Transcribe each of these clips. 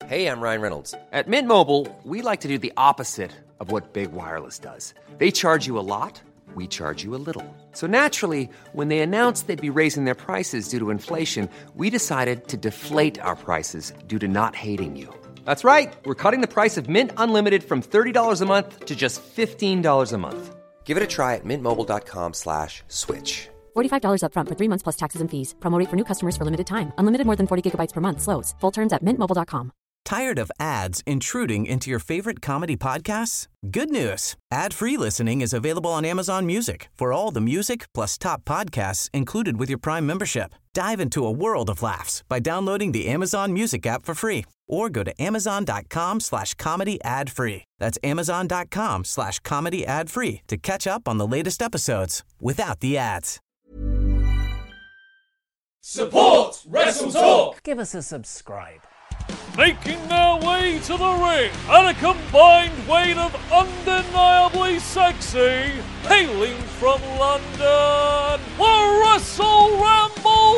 Hey, I'm Ryan Reynolds. At Mint Mobile, we like to do the opposite of what Big Wireless does. They charge you a lot, we charge you a little. So naturally, when they announced they'd be raising their prices due to inflation, we decided to deflate our prices due to not hating you. That's right. We're cutting the price of Mint Unlimited from $30 a month to just $15 a month. Give it a try at mintmobile.com/switch. $45 up front for 3 months plus taxes and fees. Promo rate for new customers for limited time. Unlimited more than 40 gigabytes per month. Slows full terms at mintmobile.com. Tired of ads intruding into your favorite comedy podcasts? Good news. Ad-free listening is available on Amazon Music for all the music plus top podcasts included with your Prime membership. Dive into a world of laughs by downloading the Amazon Music app for free or go to amazon.com/comedy ad-free. That's amazon.com/comedy ad-free to catch up on the latest episodes without the ads. Support Wrestle Talk! Give us a subscribe. Making their way to the ring at a combined weight of undeniably sexy, hailing from London, the Wrestle Ramble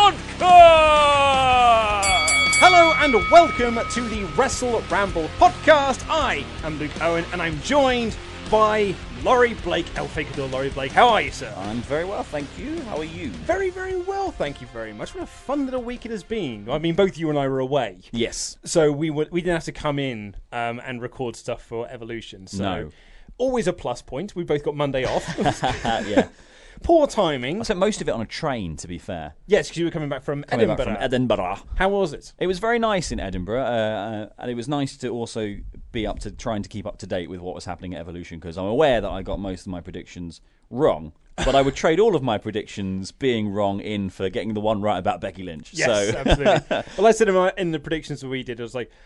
Podcast! Hello and welcome to the Wrestle Ramble Podcast. I am Luke Owen and I'm joined by Laurie Blake, El Fakador Laurie Blake. How are you, sir? I'm very well, thank you. How are you? Very, very well, thank you very much. What a fun little week it has been. I mean, both you and I were away. Yes. So we didn't have to come in and record stuff for Evolution. So No. Always a plus point. We both got Monday off. Yeah. Poor timing. I spent most of it on a train, to be fair. Yes, because you were coming back from Coming Edinburgh. back from Edinburgh. How was it? It was very nice in Edinburgh, and it was nice to also be trying to keep up to date with what was happening at Evolution, because I'm aware that I got most of my predictions wrong. But I would trade all of my predictions being wrong in for getting the one right about Becky Lynch. Yes, absolutely. Well, I said in the predictions that we did, I was like,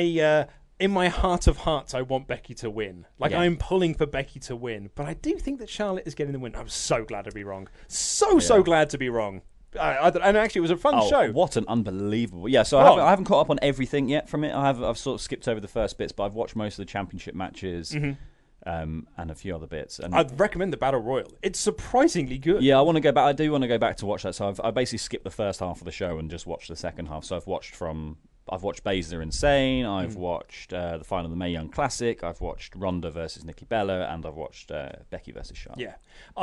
in my heart of hearts, I want Becky to win. Like, Yeah. I'm pulling for Becky to win. But I do think that Charlotte is getting the win. I'm so glad to be wrong. So glad to be wrong. And actually, it was a fun show. What an unbelievable... Yeah, so Oh. I haven't caught up on everything yet from it. I've sort of skipped over the first bits, but I've watched most of the championship matches and a few other bits. And I'd recommend the Battle Royal. It's surprisingly good. yeah, I want to go back. I do want to go back to watch that. So I basically skipped the first half of the show and just watched the second half. So I've watched Baszler Insane, I've watched the final of the Mae Young Classic, I've watched Ronda versus Nikki Bella, and I've watched Becky versus Charlotte. Yeah.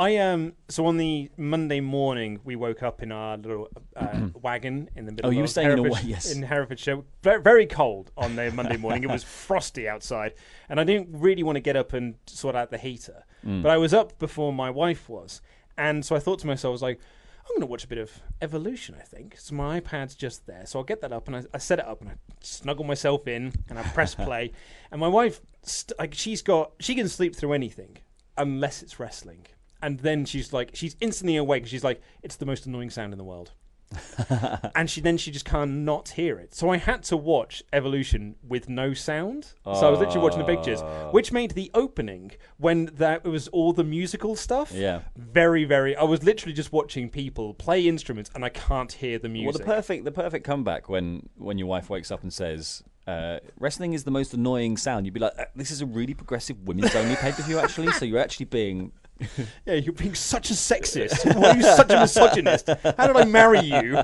So on the Monday morning, we woke up in our little wagon in the middle you were of staying in a Herefordshire, yes. in Herefordshire. Very, very cold on the Monday morning. It was frosty outside, and I didn't really want to get up and sort out the heater. But I was up before my wife was, and so I thought to myself, I was like, I'm going to watch a bit of Evolution, I think. So my iPad's just there. So I'll get that up, and I set it up, and I snuggle myself in, and I press play. And my wife, she can sleep through anything, unless it's wrestling. And then she's instantly awake. She's like, it's the most annoying sound in the world. And she just can't not hear it. So I had to watch Evolution with no sound. So I was literally watching the pictures, which made the opening, when it was all the musical stuff, very, very... I was literally just watching people play instruments and I can't hear the music. Well, the perfect comeback when your wife wakes up and says, wrestling is the most annoying sound. You'd be like, this is a really progressive women's only pay-per-view, actually. So you're actually being... Yeah, you're being such a sexist. Why are you such a misogynist? How did I marry you?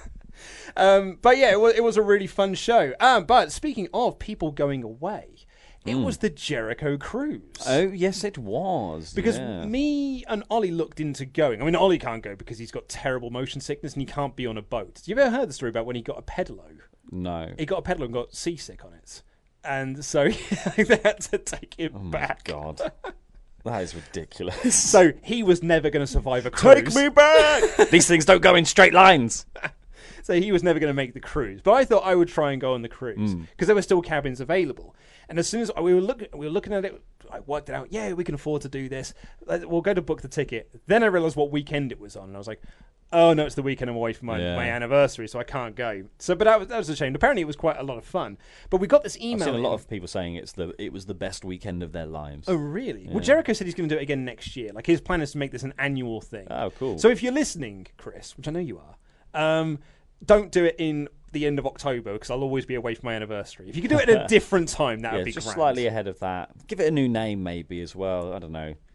But yeah, it was a really fun show. But speaking of people going away, it was the Jericho Cruise. Oh, yes, it was. Because me and Ollie looked into going. I mean, Ollie can't go because he's got terrible motion sickness and he can't be on a boat. You've ever heard the story about when he got a pedalo? No. He got a pedalo and got seasick on it. And so they had to take him back. Oh, my God. That is ridiculous. So he was never going to survive a cruise. Take me back! These things don't go in straight lines. So he was never going to make the cruise. But I thought I would try and go on the cruise because there were still cabins available. And as soon as we were looking at it, I worked it out. Yeah, we can afford to do this. We'll go to book the ticket. Then I realised what weekend it was on. And I was like, oh, no, it's the weekend I'm away from my anniversary, so I can't go. So, but that was a shame. Apparently, it was quite a lot of fun. But we got this email. I've seen a lot of people saying it was the best weekend of their lives. Oh, really? Yeah. Well, Jericho said he's going to do it again next year. Like, his plan is to make this an annual thing. Oh, cool. So if you're listening, Chris, which I know you are, don't do it in the end of October because I'll always be away for my anniversary. If you could do it at a different time, that would be just grand. slightly ahead of that. Give it a new name, maybe, as well. I don't know.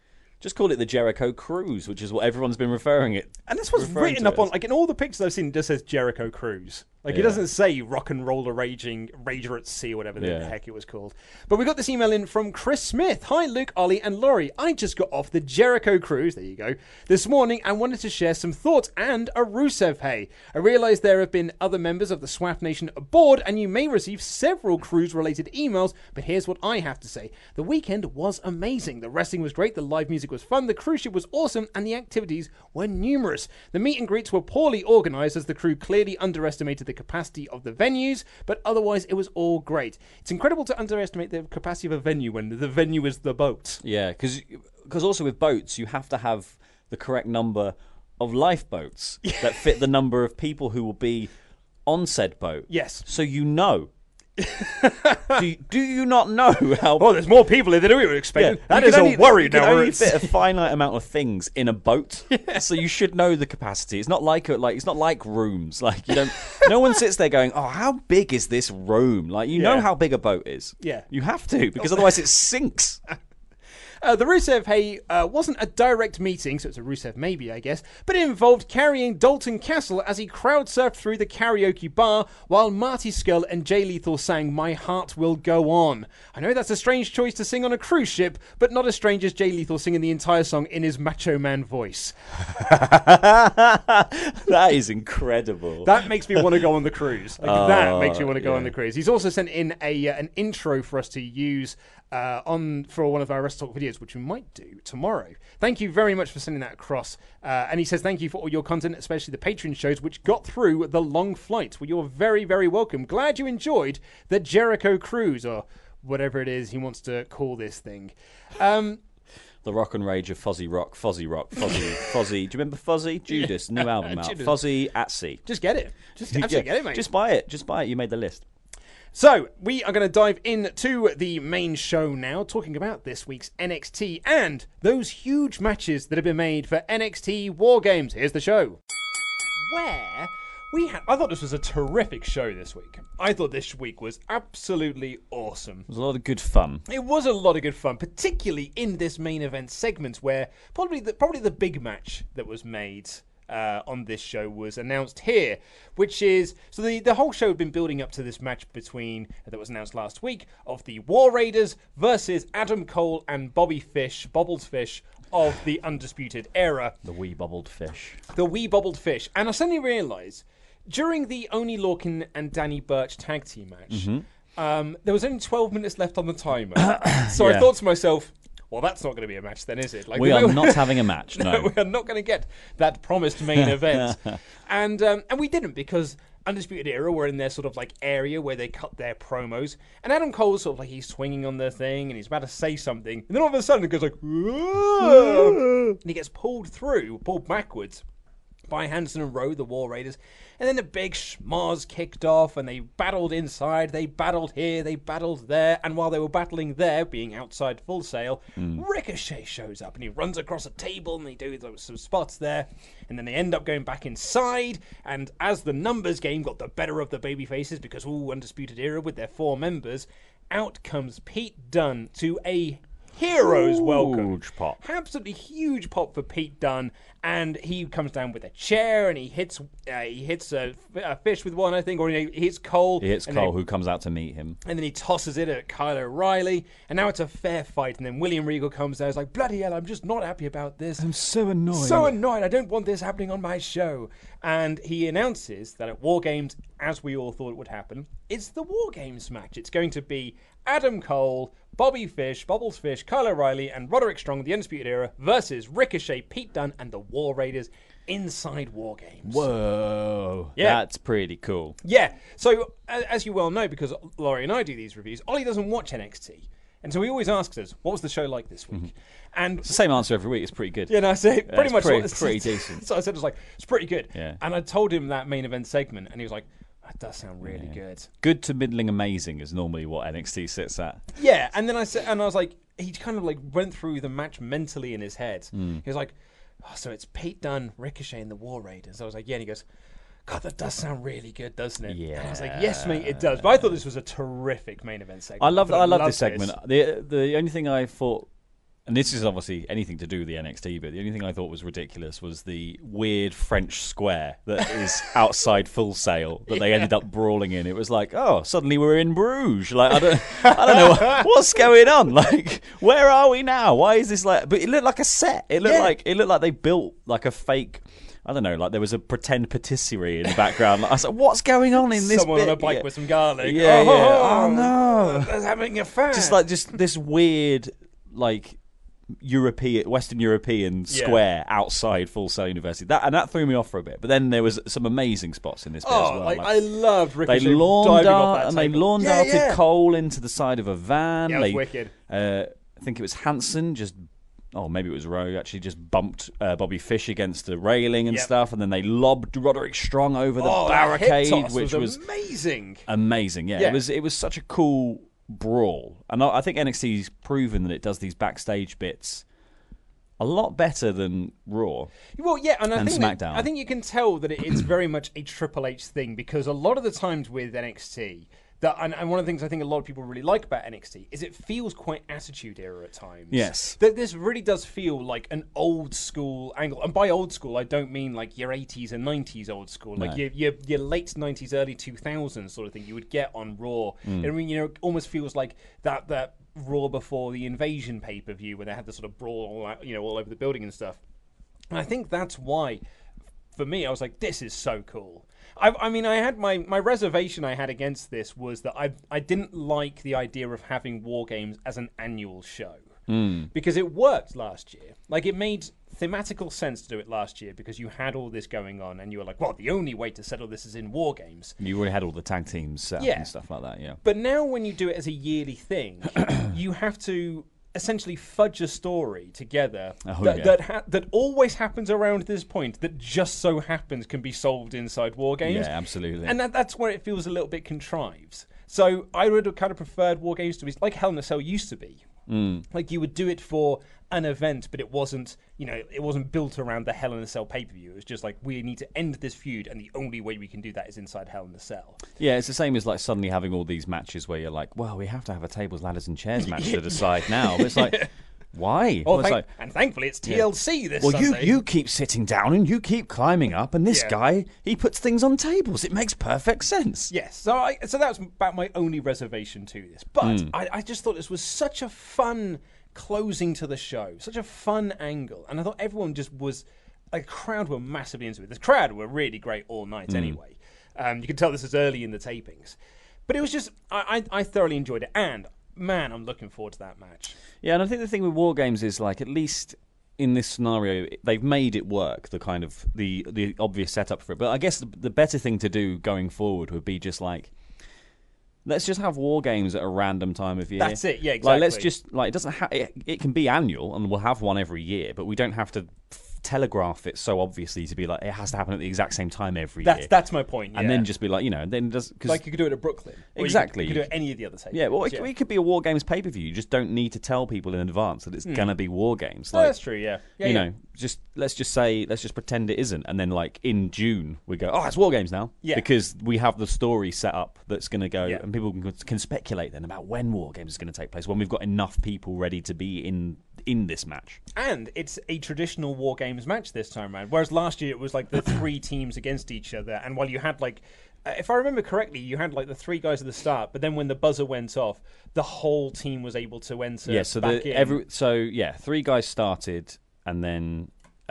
Just call it the Jericho Cruise, which is what everyone's been referring it. And that's what's referring written to up it on, as. like, in all the pictures I've seen, it just says Jericho Cruise. Like, it doesn't say Rock and Roller Rager at Sea, or whatever the heck it was called. But we got this email in from Chris Smith. Hi, Luke, Ollie, and Laurie. I just got off the Jericho Cruise, there you go, this morning and wanted to share some thoughts and a Rusev Hey. I realised there have been other members of the SWAF Nation aboard, and you may receive several cruise-related emails, but here's what I have to say. The weekend was amazing. The wrestling was great, the live music was fun, the cruise ship was awesome, and the activities were numerous. The meet and greets were poorly organised, as the crew clearly underestimated the capacity of the venues, but otherwise it was all great. It's incredible to underestimate the capacity of a venue when the venue is the boat. Yeah, because also with boats, you have to have the correct number of lifeboats that fit the number of people who will be on said boat. Yes. So you know. do you not know how... Oh, there's more people than we were expecting. Yeah, that is a worry you can now. only fit a finite amount of things in a boat, so you should know the capacity. It's not like it's not like rooms. Like you don't. No one sits there going, "Oh, how big is this room?" Like you know how big a boat is. Yeah. You have to, because otherwise it sinks. The Rusev Hey wasn't a direct meeting, so it's a Rusev maybe, I guess, but it involved carrying Dalton Castle as he crowd surfed through the karaoke bar while Marty Scurll and Jay Lethal sang My Heart Will Go On. I know that's a strange choice to sing on a cruise ship, but not as strange as Jay Lethal singing the entire song in his Macho Man voice. That is incredible. That makes me want to go on the cruise. That makes me want to go on the cruise. He's also sent in an intro for us to use for one of our Wrestle Talk videos, which we might do tomorrow. Thank you very much for sending that across. And he says thank you for all your content, especially the Patreon shows, which got through the long flight. Well, you're very, very welcome. Glad you enjoyed the Jericho Cruise, or whatever it is he wants to call this thing. The Rock and Rage of Fozzy Rock. Do you remember Fozzy? Judas, new album out. Judas. Fozzy at Sea. Just get it. Just absolutely get it, mate. Just buy it. You made the list. So, we are going to dive into the main show now, talking about this week's NXT and those huge matches that have been made for NXT War Games. Here's the show. Where I thought this was a terrific show this week. I thought this week was absolutely awesome. It was a lot of good fun. It was a lot of good fun, particularly in this main event segment where probably the big match that was made on this show was announced here, which is so the whole show had been building up to this match that was announced last week of the War Raiders versus Adam Cole and Bobby Fish, Bobbled Fish of the Undisputed Era. The wee bubbled fish. And I suddenly realised during the Oney Lorcan and Danny Burch tag team match, there was only 12 minutes left on the timer. So I thought to myself, well, that's not going to be a match then, is it? Like, we are not having a match, no. We are not going to get that promised main event. And we didn't, because Undisputed Era were in their sort of like area where they cut their promos. And Adam Cole's sort of like, he's swinging on the thing and he's about to say something. And then all of a sudden it goes like, and he gets pulled backwards by Hanson and Rowe, the War Raiders. And then the big schmoz kicked off and they battled inside, they battled here, they battled there. And while they were battling there, being outside Full Sail, Ricochet shows up and he runs across a table and they do some spots there. And then they end up going back inside. And as the numbers game got the better of the baby faces, because Undisputed Era with their 4 members, out comes Pete Dunne to a hero's welcome. Huge pop. Absolutely huge pop for Pete Dunne. And he comes down with a chair and he hits a Fish with one, I think, or he hits Cole. He hits Cole, who comes out to meet him. And then he tosses it at Kyle O'Reilly. And now it's a fair fight. And then William Regal comes there. He's like, bloody hell, I'm just not happy about this. I'm so annoyed. So annoyed. I don't want this happening on my show. And he announces that at War Games, as we all thought it would happen, it's the War Games match. It's going to be Adam Cole, Bobby Fish, Bubbles Fish, Kyle O'Reilly, and Roderick Strong, the Undisputed Era, versus Ricochet, Pete Dunne, and the War Raiders inside War Games. Whoa. Yeah. That's pretty cool. Yeah. So, as you well know, because Laurie and I do these reviews, Ollie doesn't watch NXT. And so he always asks us, what was the show like this week? Mm-hmm. And it's the same answer every week. It's pretty good. Yeah, no, I say pretty much. Pretty decent. So I said, it's pretty good. Yeah. And I told him that main event segment, and he was like, that does sound really good. Good to middling amazing is normally what NXT sits at. Yeah, and then I was like, he kind of like went through the match mentally in his head. He was like, oh, so it's Pete Dunne, Ricochet, and the War Raiders. I was like, yeah, and he goes, God, that does sound really good, doesn't it? Yeah. And I was like, yes, mate, it does. But I thought this was a terrific main event segment. I love this segment. The only thing I thought and this is obviously anything to do with the NXT, but the only thing I thought was ridiculous was the weird French square that is outside Full Sail that they ended up brawling in. It was like, oh, suddenly we're in Bruges. Like, I don't know what's going on. Like, where are we now? Why is this like? But it looked like a set. It looked like they built like a fake. I don't know, like there was a pretend patisserie in the background. Like, I was like, what's going on in this Someone bit? on a bike with some garlic. Oh no. They're having a fan. Just this weird, like, Western European square outside Full Sail University. That threw me off for a bit. But then there was some amazing spots in this bit as well. Like, I loved Ricochet they diving off that they table. lawn darted Cole into the side of a van. Yeah, it was wicked. I think it was Hansen maybe it was Rowe, actually just bumped Bobby Fish against the railing and stuff, and then they lobbed Roderick Strong over the barricade, hip toss which was amazing. Amazing, yeah. It was such a cool brawl. And I think NXT's proven that it does these backstage bits a lot better than Raw. Well, yeah, and I think SmackDown. I think you can tell that it's very much a Triple H thing, because a lot of the times with NXT, and one of the things I think a lot of people really like about NXT is it feels quite Attitude Era at times. Yes. That this really does feel like an old school angle. And by old school, I don't mean like your 80s and 90s old school. Like your late 90s, early 2000s sort of thing you would get on Raw. I mean, it almost feels like that Raw before the Invasion pay-per-view where they had the sort of brawl all over the building and stuff. And I think that's why, for me, I was like, this is so cool. I mean, I had my reservation I had against this was that I didn't like the idea of having War Games as an annual show. Because it worked last year. Like, it made thematical sense to do it last year because you had all this going on and you were like, well, the only way to settle this is in War Games. You already had all the tag teams set up and stuff like that, yeah. But now when you do it as a yearly thing, you have to essentially fudge a story together that always happens around this point that just so happens can be solved inside War Games. Yeah, absolutely. And that's where it feels a little bit contrived. So I would have kind of preferred War Games to be like Hell in a Cell used to be. Like you would do it for an event, but it wasn't built around the Hell in a Cell pay-per-view. It was just like, we need to end this feud, and the only way we can do that is inside Hell in a Cell. Yeah, it's the same as like suddenly having all these matches where you're like, well, we have to have a tables, ladders, and chairs match to decide now. But it's like, why? And thankfully it's TLC this Sunday. Well, you keep sitting down and you keep climbing up, and this guy, he puts things on tables. It makes perfect sense. Yes, so that was about my only reservation to this. But I just thought this was such a fun closing to the show, such a fun angle, and I thought everyone just was, like, the crowd were massively into it. The crowd were really great all night anyway. You can tell this is early in the tapings. But it was just, I thoroughly enjoyed it, and man, I'm looking forward to that match. Yeah, and I think the thing with War Games is, like, at least in this scenario, they've made it work, the kind of, the obvious setup for it. But I guess the better thing to do going forward would be just, like, let's just have War Games at a random time of year. That's it, yeah, exactly. Like, let's just, like, it doesn't it can be annual, and we'll have one every year, but we don't have to telegraph it so obviously to be like, it has to happen at the exact same time every year. That's my point, yeah. And then just be like, then does... Cause like you could do it at Brooklyn. Exactly. You could do it at any of the other tapings. Yeah, well, it could be a War Games pay-per-view. You just don't need to tell people in advance that it's going to be War Games. Like, that's true, yeah. Let's just pretend it isn't. And then, like, in June, we go, it's War Games now. Yeah. Because we have the story set up that's going to go, and people can speculate then about when War Games is going to take place, when we've got enough people ready to be in this match. And it's a traditional War Games match this time around, whereas last year it was like the three teams against each other, and while you had like, if I remember correctly, you had like the three guys at the start, but then when the buzzer went off, the whole team was able to enter back in. Three guys started, and then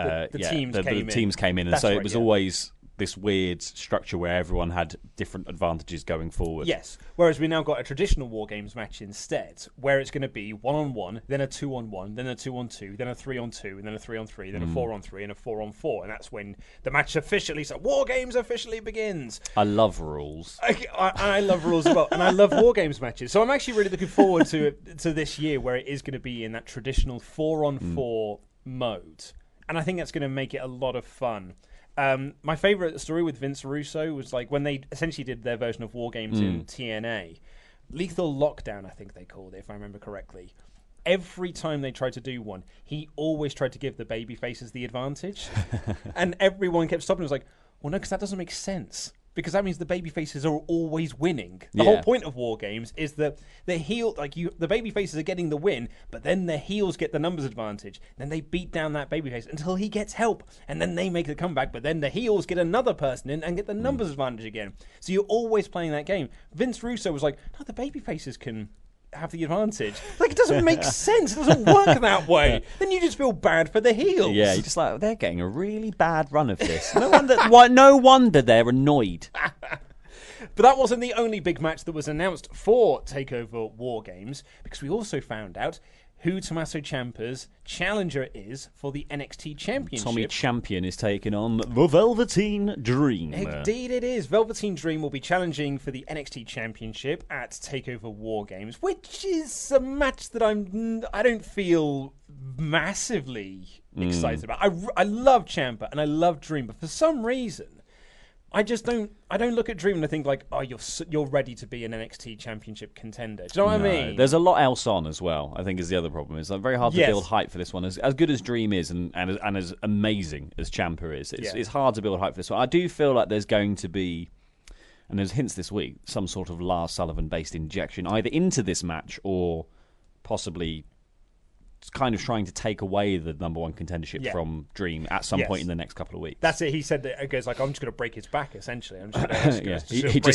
the teams came in, and That's so right, it was always this weird structure where everyone had different advantages going forward. Yes, whereas we now got a traditional War Games match instead, where it's going to be 1-on-1, then a 2-on-1, then a 2-on-2, then a 3-on-2, and then a 3-on-3, then a 4-on-3, and a 4-on-4, and that's when the match officially, so War Games officially begins. I love rules. I love rules as well, and I love War Games matches, so I'm actually really looking forward to this year where it is going to be in that traditional 4-on-4 mode, and I think that's going to make it a lot of fun. My favourite story with Vince Russo was like when they essentially did their version of War Games in TNA. Lethal Lockdown, I think they called it, if I remember correctly. Every time they tried to do one, he always tried to give the baby faces the advantage. And everyone kept stopping and was like, well, no, because that doesn't make sense. because that means the babyfaces are always winning. The Yeah. whole point of War Games is that the babyfaces are getting the win, but then the heels get the numbers advantage. Then they beat down that babyface until he gets help, and then they make the comeback. But then the heels get another person in and get the numbers advantage again. So you're always playing that game. Vince Russo was like, no, the babyfaces can have the advantage. Like, it doesn't make sense. It doesn't work that way. Then you just feel bad for the heels. Yeah, you're just like, they're getting a really bad run of this. No wonder they're annoyed. But that wasn't the only big match that was announced for TakeOver War Games, because we also found out who Tommaso Ciampa's challenger is for the NXT Championship. Tommy Champion is taking on the Velveteen Dream. Indeed it is. Velveteen Dream will be challenging for the NXT Championship at TakeOver War Games, which is a match that I don't feel massively excited about. I love Ciampa and I love Dream, but for some reason I don't look at Dream and I think like, oh, you're ready to be an NXT Championship contender. Do you know what I mean? There's a lot else on as well, I think, is the other problem. It's very hard to build hype for this one. As good as Dream is and as amazing as Ciampa is, it's hard to build hype for this one. I do feel like there's going to be, and there's hints this week, some sort of Lars Sullivan-based injection either into this match or possibly kind of trying to take away the number one contendership from Dream at some point in the next couple of weeks. That's it. He said that. He goes like, "I'm just going to break his back." Essentially, I'm just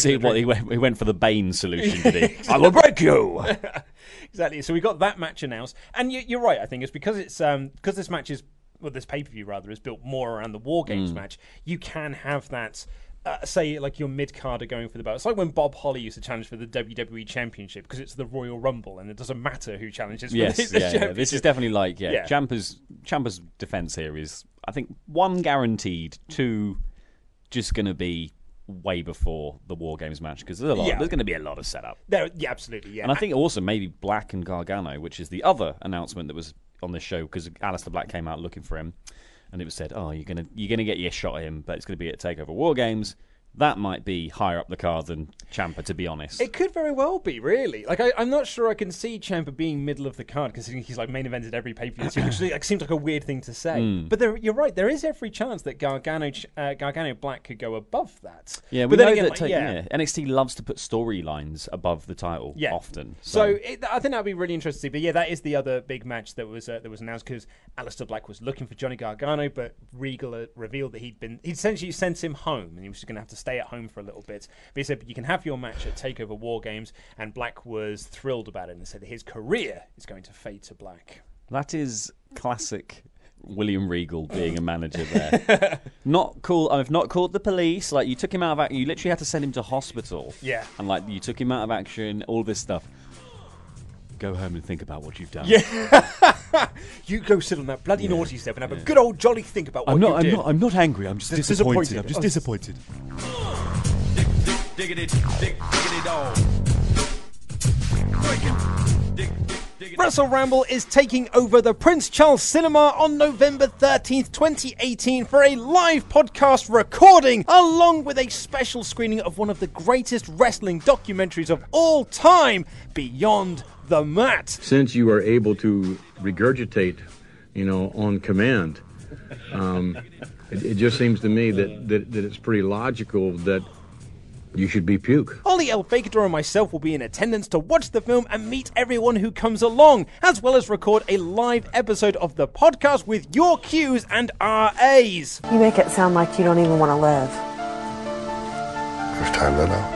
he went for the Bane solution, did he? I will break you. Exactly. So we got that match announced, and you're right. I think it's because this match is, well, this pay-per-view rather is built more around the War Games match. You can have that. Say like your mid-carder going for the belt. It's like when Bob Holly used to challenge for the WWE Championship because it's the Royal Rumble and it doesn't matter who challenges for the championship. This is definitely like Ciampa's defense here is, I think, one, guaranteed, two, just going to be way before the War Games match because there's going to be a lot of setup. Absolutely, yeah. And I think also maybe Black and Gargano, which is the other announcement that was on this show because Aleister Black came out looking for him. And it was said, oh, you're gonna get your shot at him, but it's going to be at TakeOver War Games. That might be higher up the card than Ciampa, to be honest. It could very well be, really. Like, I'm not sure I can see Ciampa being middle of the card because he's like main evented every pay-per-view, which like, seems like a weird thing to say. But you're right. There is every chance that Gargano Black could go above that. Yeah, we know that NXT loves to put storylines above the title often. So I think that would be really interesting. But yeah, that is the other big match that was announced because Aleister Black was looking for Johnny Gargano, but Regal revealed that he'd essentially sent him home and he was just going to have to stay at home for a little bit. But he said you can have your match at TakeOver War Games, and Black was thrilled about it and said that his career is going to fade to black. That is classic William Regal being a manager there. Not cool. I've not called the police. Like, you took him out of action. You literally had to send him to hospital. Yeah. And like, you took him out of action, all this stuff. Go home and think about what you've done. Yeah. You go sit on that bloody naughty step and have a good old jolly think about what you did. I'm not angry. I'm just disappointed. I'm just disappointed. Wrestle Ramble is taking over the Prince Charles Cinema on November 13th, 2018 for a live podcast recording along with a special screening of one of the greatest wrestling documentaries of all time, Beyond the Mat. Since you are able to regurgitate, on command, it just seems to me that it's pretty logical that you should be puke. Ollie El Fakador and myself will be in attendance to watch the film and meet everyone who comes along, as well as record a live episode of the podcast with your Qs and RAs. You make it sound like you don't even want to live. First time I know.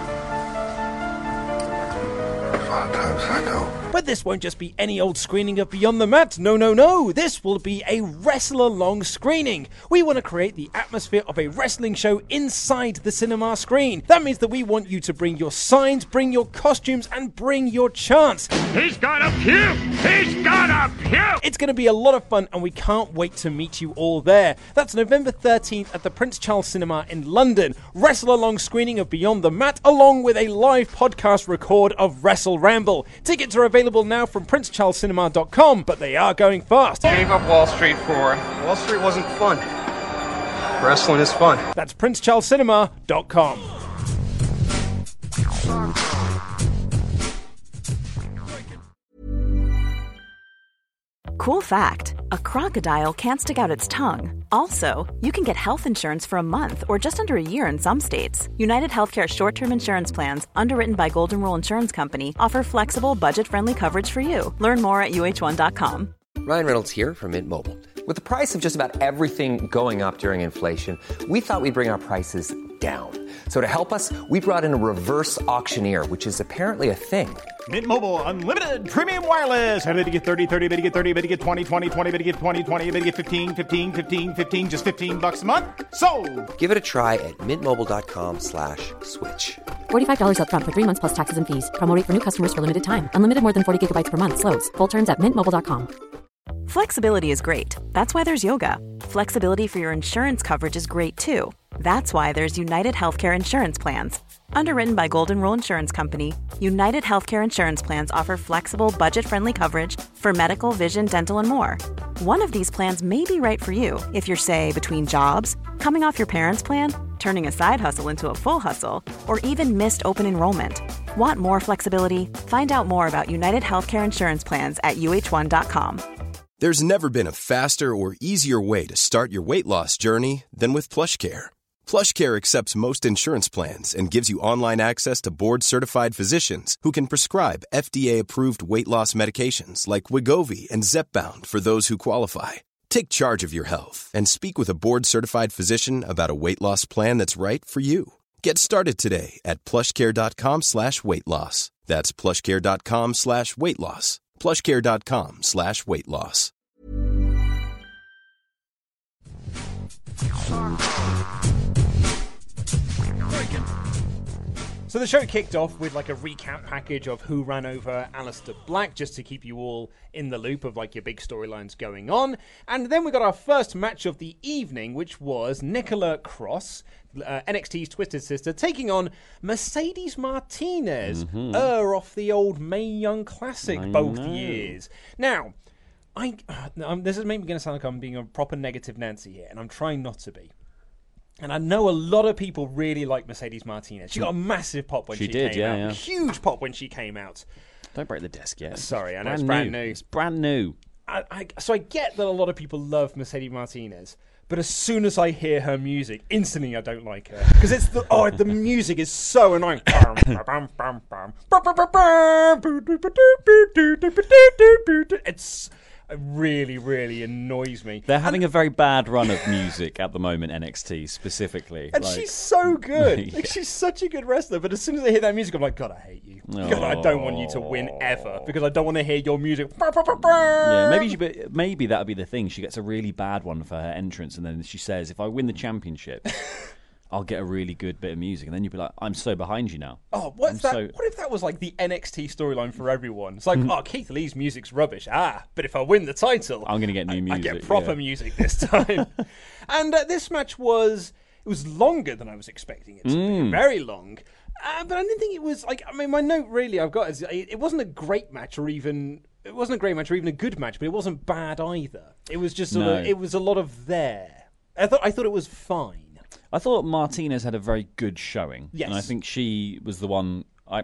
A lot of times I know. But this won't just be any old screening of Beyond the Mat. No. This will be a wrestle-along screening. We want to create the atmosphere of a wrestling show inside the cinema screen. That means that we want you to bring your signs, bring your costumes, and bring your chants. He's got a puke! He's got a puke! It's going to be a lot of fun, and we can't wait to meet you all there. That's November 13th at the Prince Charles Cinema in London. Wrestle-along screening of Beyond the Mat, along with a live podcast record of Wrestle Ramble. Tickets are available now from princecharlescinema.com, but they are going fast. Gave up Wall Street for Wall Street wasn't fun. Wrestling is fun. That's princecharlescinema.com. Cool fact, a crocodile can't stick out its tongue. Also, you can get health insurance for a month or just under a year in some states. United Healthcare short-term insurance plans, underwritten by Golden Rule Insurance Company, offer flexible, budget-friendly coverage for you. Learn more at UH1.com. Ryan Reynolds here from Mint Mobile. With the price of just about everything going up during inflation, we thought we'd bring our prices down. So to help us, we brought in a reverse auctioneer, which is apparently a thing. Mint Mobile Unlimited Premium Wireless. How to get 30, 30, bit to get 30, bit to get 20, 20, 20, bit to get 20, 20, bit to get 15, 15, 15, 15, just $15 a month? Sold! Give it a try at mintmobile.com/switch. $45 up front for 3 months plus taxes and fees. Promo rate for new customers for limited time. Unlimited more than 40 gigabytes per month. Slows full terms at mintmobile.com. Flexibility is great. That's why there's yoga. Flexibility for your insurance coverage is great too. That's why there's United Healthcare Insurance Plans. Underwritten by Golden Rule Insurance Company, United Healthcare Insurance Plans offer flexible, budget-friendly coverage for medical, vision, dental, and more. One of these plans may be right for you if you're, say, between jobs, coming off your parents' plan, turning a side hustle into a full hustle, or even missed open enrollment. Want more flexibility? Find out more about United Healthcare Insurance Plans at UH1.com. There's never been a faster or easier way to start your weight loss journey than with PlushCare. PlushCare accepts most insurance plans and gives you online access to board-certified physicians who can prescribe FDA-approved weight loss medications like Wegovy and Zepbound for those who qualify. Take charge of your health and speak with a board-certified physician about a weight loss plan that's right for you. Get started today at plushcare.com/weight loss. That's plushcare.com/weight loss. plushcare.com/weight loss. So the show kicked off with like a recap package of who ran over Aleister Black, just to keep you all in the loop of like your big storylines going on. And then we got our first match of the evening, which was Nicola Cross, NXT's Twisted Sister, taking on Mercedes Martinez, off the old Mae Young Classic both years. Now, this is maybe going to sound like I'm being a proper negative Nancy here, and I'm trying not to be. And I know a lot of people really like Mercedes Martinez. She got a massive pop when she came out. Yeah. Huge pop when she came out. Don't break the desk yet. Sorry, I know it's brand new. It's brand new. So I get that a lot of people love Mercedes Martinez, but as soon as I hear her music, instantly I don't like her. Because it's the music is so annoying. It's... It really, really annoys me. They're having a very bad run of music at the moment, NXT specifically. And she's so good. Like, she's such a good wrestler. But as soon as I hear that music, I'm like, God, I hate you. God, I don't want you to win ever because I don't want to hear your music. Yeah, maybe that would be the thing. She gets a really bad one for her entrance, and then she says, if I win the championship, I'll get a really good bit of music. And then you'd be like, I'm so behind you now. Oh, what if that was like the NXT storyline for everyone? It's like, Keith Lee's music's rubbish. But if I win the title, I'm going to get new music. I get proper music this time. And this match was longer than I was expecting it to be. Very long. But I didn't think it was like, my note really I've got is it wasn't a great match or even a good match, but it wasn't bad either. It was just it was a lot of there. I thought it was fine. I thought Martinez had a very good showing. Yes. And I think she was the one. I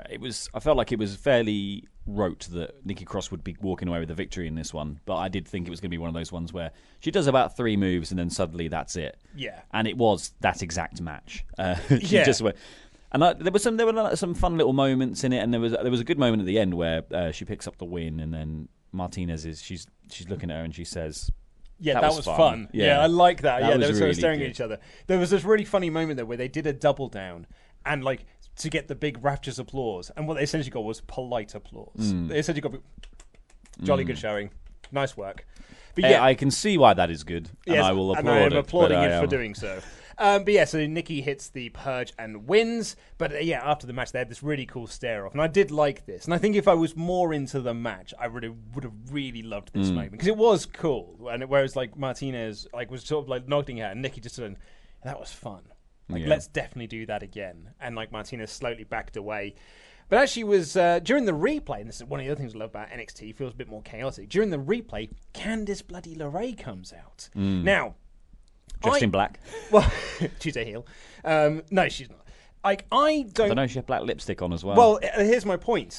felt like it was fairly rote that Nikki Cross would be walking away with the victory in this one, but I did think it was going to be one of those ones where she does about 3 moves and then suddenly that's it. Yeah. And it was that exact match. Just went. And there were some fun little moments in it, and there was a good moment at the end where she picks up the win, and then Martinez she's looking at her and she says, yeah, that was fun. Yeah, I like that. They were sort of staring at each other. There was this really funny moment there where they did a double down and like to get the big rapturous applause, and what they essentially got was polite applause. They essentially got jolly good showing, nice work. But I can see why that is good, and I will applaud it. And I am applauding it for doing so. But yeah, so Nikki hits the Purge and wins. But after the match, they had this really cool stare off, and I did like this. And I think if I was more into the match, I would have really loved this moment because it was cool. And whereas like Martinez was sort of like nodding at, and Nikki just said, "That was fun. Let's definitely do that again." And like Martinez slowly backed away. But as she was during the replay, and this is one of the other things I love about NXT, it feels a bit more chaotic. During the replay, Candice Bloody LeRae comes out now. Dressed in black. Well, she's a heel. No, she's not. I don't know. She had black lipstick on as well. Well, here's my point.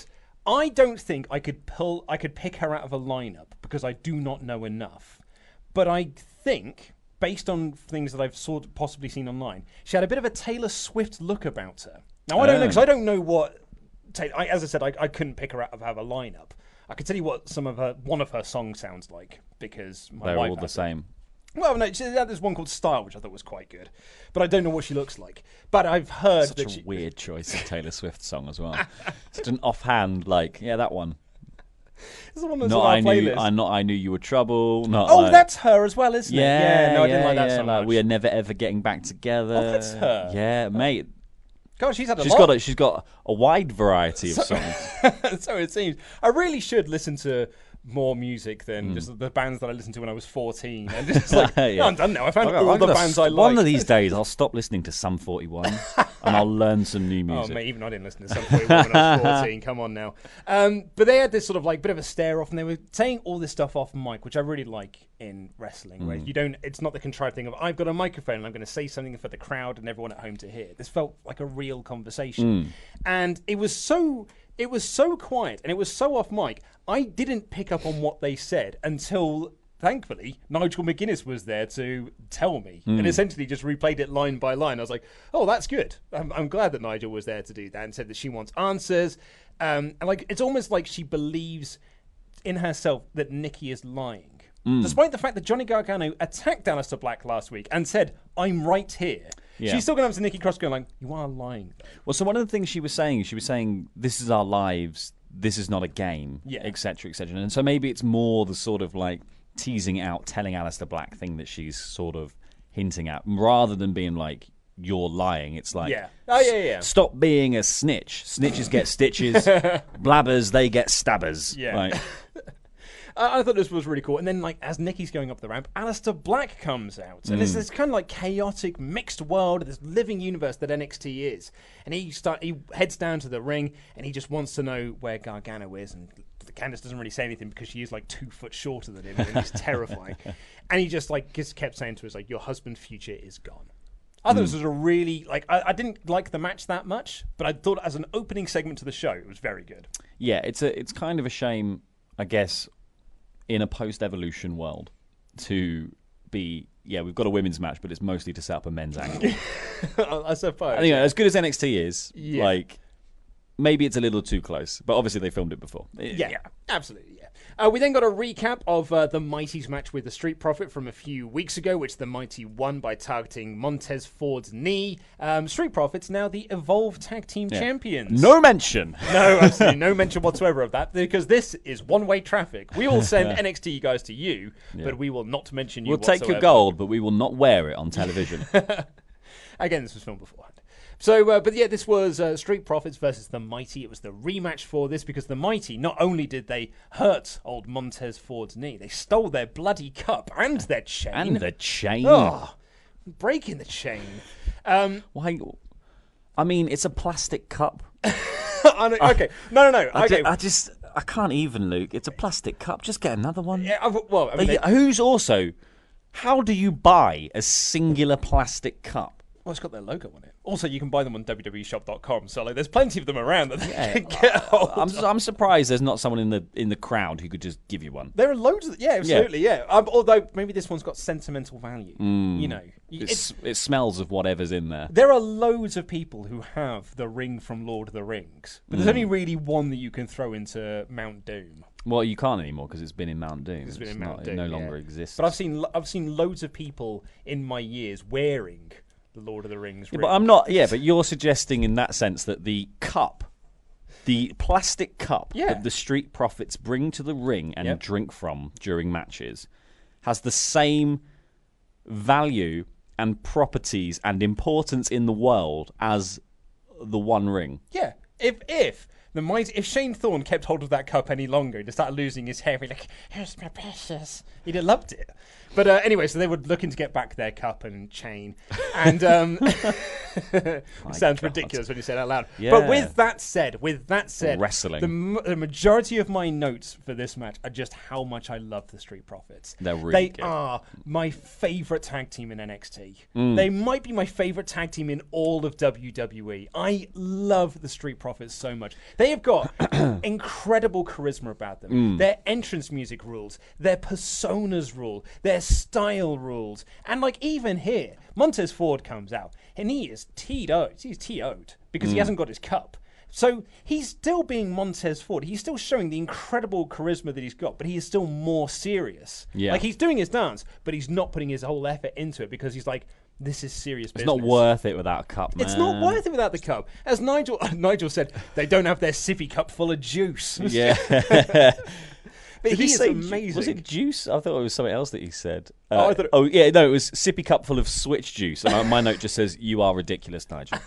I don't think I could pick her out of a lineup because I do not know enough. But I think, based on things that I've possibly seen online, she had a bit of a Taylor Swift look about her. Now, I don't know, because I don't know what... as I said, I couldn't pick her out of a lineup. I could tell you what one of her songs sounds like, because my They're wife all the same. Well, no, there's one called Style, which I thought was quite good. But I don't know what she looks like. But I've heard Such a weird choice of Taylor Swift song as well. Just an offhand, that one. It's the one that's on our playlist. I knew you were trouble. That's her as well, isn't it? Yeah, I didn't like that so much. We are never ever getting back together. Oh, that's her. Yeah, mate. God, she's had a lot. She's got a wide variety of songs. So it seems. I really should listen to more music than just the bands that I listened to when I was 14. And just no, I'm done now. I found all the bands I like. One of these days, I'll stop listening to Sum 41 and I'll learn some new music. Oh, mate, even I didn't listen to Sum 41 when I was 14. Come on now. But they had this sort of bit of a stare off, and they were saying all this stuff off mic, which I really like in wrestling, where it's not the contrived thing of I've got a microphone and I'm going to say something for the crowd and everyone at home to hear. This felt like a real conversation. And it was so quiet and it was so off mic. I didn't pick up on what they said until, thankfully, Nigel McGuinness was there to tell me and essentially just replayed it line by line. I was like, oh, that's good. I'm glad that Nigel was there to do that and said that she wants answers. And it's almost like she believes in herself that Nikki is lying. Despite the fact that Johnny Gargano attacked Aleister Black last week and said, I'm right here. Yeah. She's still going up to Nikki Cross going you are lying. Well, so one of the things she was saying, this is our lives, this is not a game, etc., etc. And so maybe it's more the sort of teasing out, telling Aleister Black thing that she's sort of hinting at, rather than being you're lying. It's stop being a snitch. Snitches get stitches. Blabbers, they get stabbers. Yeah. I thought this was really cool. And then, as Nikki's going up the ramp, Aleister Black comes out. And it's this kind of chaotic, mixed world, this living universe that NXT is. And he heads down to the ring, and he just wants to know where Gargano is. And Candice doesn't really say anything because she is 2 foot shorter than him, and he's terrifying. And he just kept saying to us, your husband's future is gone. I thought this was a really, I didn't like the match that much, but I thought as an opening segment to the show, it was very good. Yeah, it's kind of a shame, I guess, in a post-Evolution world to be, we've got a women's match, but it's mostly to set up a men's angle. I suppose. Anyway, as good as NXT is, maybe it's a little too close, but obviously they filmed it before. Yeah, absolutely, yeah. We then got a recap of the Mighty's match with the Street Profit from a few weeks ago, which the Mighty won by targeting Montez Ford's knee. Street Profit's now the Evolve Tag Team Champions. No mention. No, absolutely no mention whatsoever of that, because this is one-way traffic. We will send NXT guys to you, but we will not mention you whatsoever. We'll take your gold, but we will not wear it on television. Again, this was filmed beforehand. So, this was Street Profits versus the Mighty. It was the rematch for this because the Mighty, not only did they hurt old Montez Ford's knee, they stole their bloody cup and their chain. And the chain. Oh, breaking the chain. Why? I mean, it's a plastic cup. Okay. No. Okay. I can't even, Luke. It's a plastic cup. Just get another one. Yeah, well, I mean, who's also... How do you buy a singular plastic cup? Well, it's got their logo on it. Also, you can buy them on www.shop.com, so there's plenty of them around that they can get hold of. I'm surprised there's not someone in the crowd who could just give you one. There are loads of absolutely, yeah. Although maybe this one's got sentimental value. It smells of whatever's in there. There are loads of people who have the ring from Lord of the Rings, but there's only really one that you can throw into Mount Doom. Well, you can't anymore because it's been in Mount Doom. It's been in Mount Doom. It no longer exists. But I've seen loads of people in my years wearing the Lord of the Rings ring. But I'm not. Yeah, but you're suggesting in that sense that the cup, the plastic cup that the Street Profits bring to the ring and drink from during matches, has the same value and properties and importance in the world as the One Ring. Yeah, if Shane Thorne kept hold of that cup any longer, he'd start losing his hair. He'd be like, "Here's my precious." He'd have loved it. But anyway, so they were looking to get back their cup and chain, and it sounds ridiculous when you say it out loud. Yeah. But with that said, wrestling. The majority of my notes for this match are just how much I love the Street Profits. They're really good. They are my favorite tag team in NXT. They might be my favorite tag team in all of WWE. I love the Street Profits so much. They They've got incredible charisma about them. Their entrance music rules. Their personas rule. Their style rules. And like even here, Montez Ford comes out and he is TO'd. He's TO'd because he hasn't got his cup. So he's still being Montez Ford. He's still showing the incredible charisma that he's got, but he is still more serious. Yeah. Like he's doing his dance, but he's not putting his whole effort into it because he's like, this is serious business. It's not worth it without a cup, man. It's not worth it without the cup. As Nigel said, they don't have their sippy cup full of juice. Yeah. But he is amazing. Was it juice? I thought it was something else that he said. I thought it was sippy cup full of switch juice. And my note just says, "You are ridiculous, Nigel."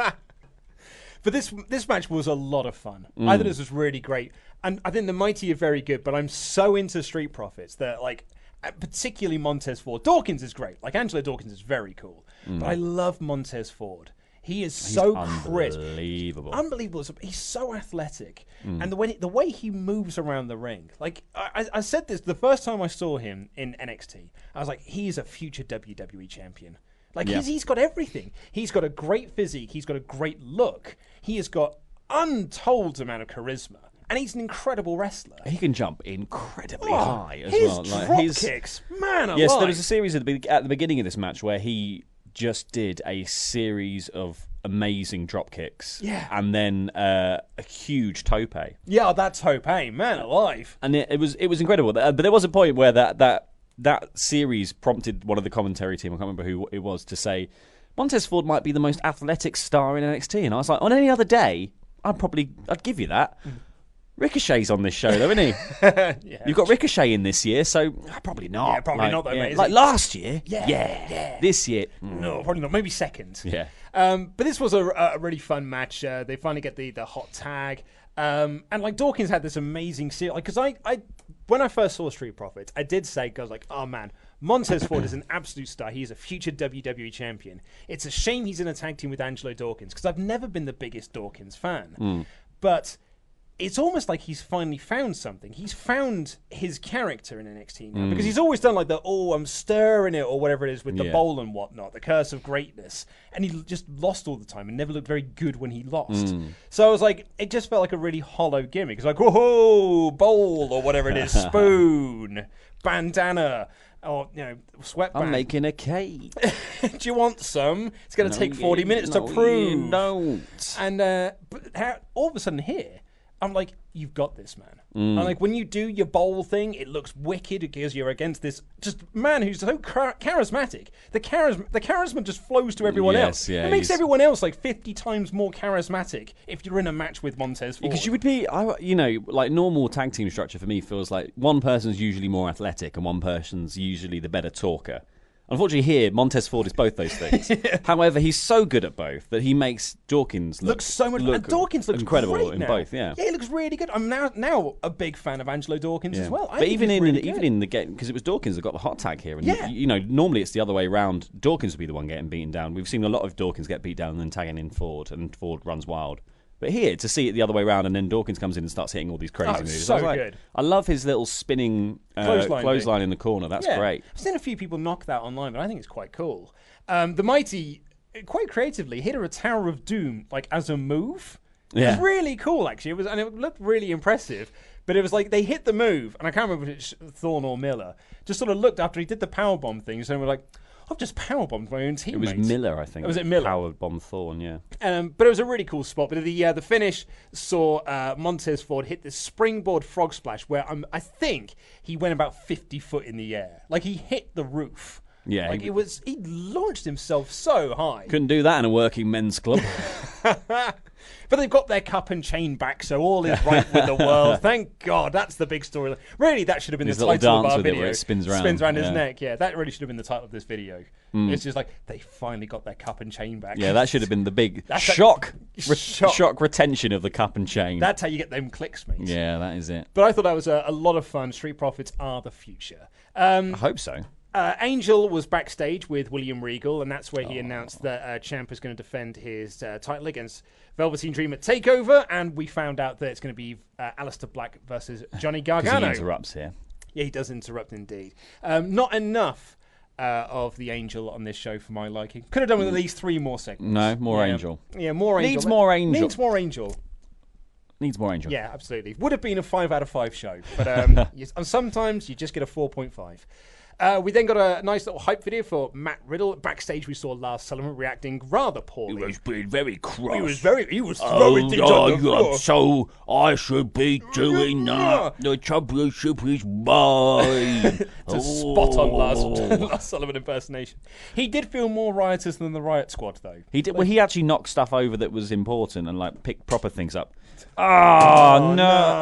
But this match was a lot of fun. I thought this was really great. And I think the Mighty are very good, but I'm so into Street Profits that, like, particularly Montez Ford. Dawkins is great. Like, Angelo Dawkins is very cool. But I love Montez Ford. He's so crisp. Unbelievable. He's so athletic. And the way he moves around the ring. Like, I said this the first time I saw him in NXT. I was like, he is a future WWE champion. Like, he's got everything. He's got a great physique. He's got a great look. He has got untold amount of charisma. And he's an incredible wrestler. He can jump incredibly high as his well. Drop kicks, man alive. Yes, there was a series at the beginning of this match where he just did a series of amazing drop kicks. Yeah. And then a huge tope. Yeah, that tope, man alive. And it was incredible. But there was a point where that series prompted one of the commentary team, I can't remember who it was, to say, Montez Ford might be the most athletic star in NXT. And I was like, on any other day, I'd give you that. Ricochet's on this show, though, isn't he? Yeah. You've got Ricochet in this year, so probably not. Yeah, probably not, though, mate. Like last year? Yeah. This year? No, probably not. Maybe second. Yeah. But this was a really fun match. They finally get the hot tag. And, like, Dawkins had this amazing series. Like, because I when I first saw Street Profits, I did say, I was like, oh, man, Montez Ford is an absolute star. He is a future WWE champion. It's a shame he's in a tag team with Angelo Dawkins, because I've never been the biggest Dawkins fan. But it's almost like he's finally found something. He's found his character in NXT now, because he's always done like I'm stirring it or whatever it is with the bowl and whatnot, the curse of greatness. And he just lost all the time and never looked very good when he lost. So I was like, it just felt like a really hollow gimmick. It's like, whoa, bowl or whatever it is, spoon, bandana. Or, sweatband. I'm making a cake. Do you want some? It's going to take 40 minutes to prove. You don't. And but all of a sudden here, I'm like, you've got this, man. I'm like, when you do your bowl thing, it looks wicked because you're against this just man who's so charismatic. The charisma just flows to everyone else. Yeah, it makes everyone else like 50 times more charismatic if you're in a match with Montez Ford. Because you would be, like normal tag team structure for me feels like one person's usually more athletic and one person's usually the better talker. Unfortunately here, Montez Ford is both those things. However, he's so good at both that he makes Dawkins look so much. And Dawkins looks incredible great in now. both. Yeah, he looks really good. I'm now a big fan of Angelo Dawkins as well. But even in the game, because it was Dawkins that got the hot tag here, and normally it's the other way around. Dawkins would be the one getting beaten down. We've seen a lot of Dawkins get beat down and then tagging in Ford, and Ford runs wild. But here, to see it the other way around, and then Dawkins comes in and starts hitting all these crazy moves. So good. I love his little spinning clothesline in the corner. That's great. I've seen a few people knock that online, but I think it's quite cool. The Mighty, quite creatively, hit a Tower of Doom like as a move. It was really cool, actually. It looked really impressive. But it was like they hit the move, and I can't remember if it's Thorne or Miller. Just sort of looked after he did the powerbomb thing, and we're like, I've just powerbombed my own teammates. It was Miller, I think. Was it Miller? Powerbomb Thorne, yeah. But it was a really cool spot. But the finish saw Montez Ford hit this springboard frog splash where I think he went about 50 foot in the air. Like he hit the roof. Yeah. Like he launched himself so high. Couldn't do that in a working men's club. But they've got their cup and chain back, so all is right with the world. Thank God. That's the big story. Really, that should have been his the title of our with video. It where it spins around. Spins around his neck, yeah. That really should have been the title of this video. It's just like, they finally got their cup and chain back. Yeah, that should have been the big shock retention of the cup and chain. That's how you get them clicks, mate. Yeah, that is it. But I thought that was a lot of fun. Street Profits are the future. I hope so. Angel was backstage with William Regal, and that's where he announced that Ciampa is going to defend his title against Velveteen Dream at TakeOver, and we found out that it's going to be Aleister Black versus Johnny Gargano. Because he interrupts here. Yeah, he does interrupt indeed. Not enough of the Angel on this show for my liking. Could have done with at least 3 more segments. No, more Angel. Yeah, more Angel. Needs more Angel. Needs more Angel. Needs more Angel. Yeah, absolutely. Would have been a 5 out of 5 show, but and sometimes you just get a 4.5. We then got a nice little hype video for Matt Riddle. Backstage, we saw Lars Sullivan reacting rather poorly. He was being very cross. He was throwing things on the floor. So I should be doing that. The championship is mine. It's a spot-on Lars Sullivan impersonation. He did feel more riotous than the Riot Squad, though. He did. Well, he actually knocked stuff over that was important and like picked proper things up. Oh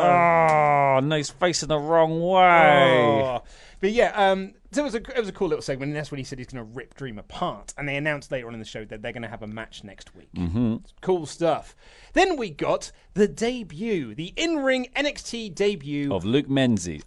no! He's facing the wrong way. But yeah, so it was a cool little segment, and that's when he said he's going to rip Dream apart. And they announced later on in the show that they're going to have a match next week. Mm-hmm. Cool stuff. Then we got the debut, the in-ring NXT debut of Luke Menzies.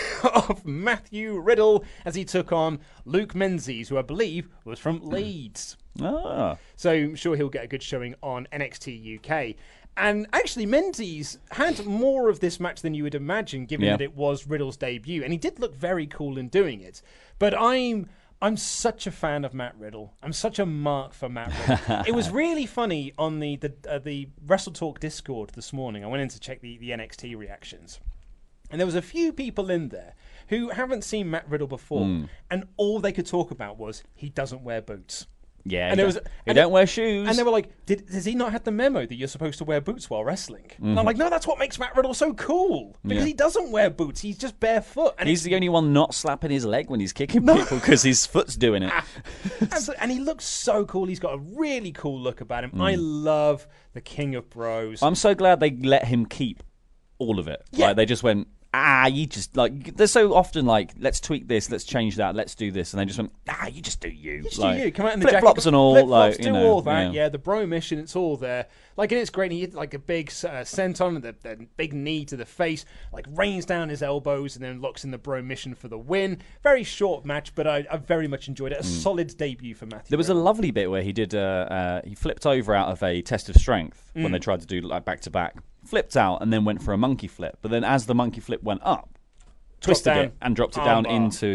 Of Matthew Riddle as he took on Luke Menzies, who I believe was from Leeds. Ah. So I'm sure he'll get a good showing on NXT UK. And actually, Menzies had more of this match than you would imagine, given that it was Riddle's debut, and he did look very cool in doing it. But I'm such a fan of Matt Riddle. I'm such a mark for Matt Riddle. It was really funny on the Wrestle Talk Discord this morning. I went in to check the NXT reactions, and there was a few people in there who haven't seen Matt Riddle before, and all they could talk about was he doesn't wear boots. Yeah, he don't wear shoes. And they were like, does he not have the memo that you're supposed to wear boots while wrestling? Mm-hmm. And I'm like, no, that's what makes Matt Riddle so cool. Because he doesn't wear boots. He's just barefoot. And he's the only one not slapping his leg when he's kicking people because his foot's doing it. And he looks so cool. He's got a really cool look about him. I love the King of Bros. I'm so glad they let him keep all of it. Yeah. Like, they just went, you just, like, they're so often like, let's tweak this, let's change that, let's do this. And they just went, you just do you. You just like, do you. Come out in the jacket. Flip-flops and all. Flip-flops, like, do all that. Yeah, the bro mission, it's all there. Like, and it's great. He hit like a big senton and the big knee to the face, like rains down his elbows and then locks in the bro mission for the win. Very short match, but I very much enjoyed it. A solid debut for Matthew. There was a lovely bit where he did, he flipped over out of a test of strength when they tried to do like back-to-back. Flipped out and then went for a monkey flip. But then as the monkey flip went up, twisted it and dropped it down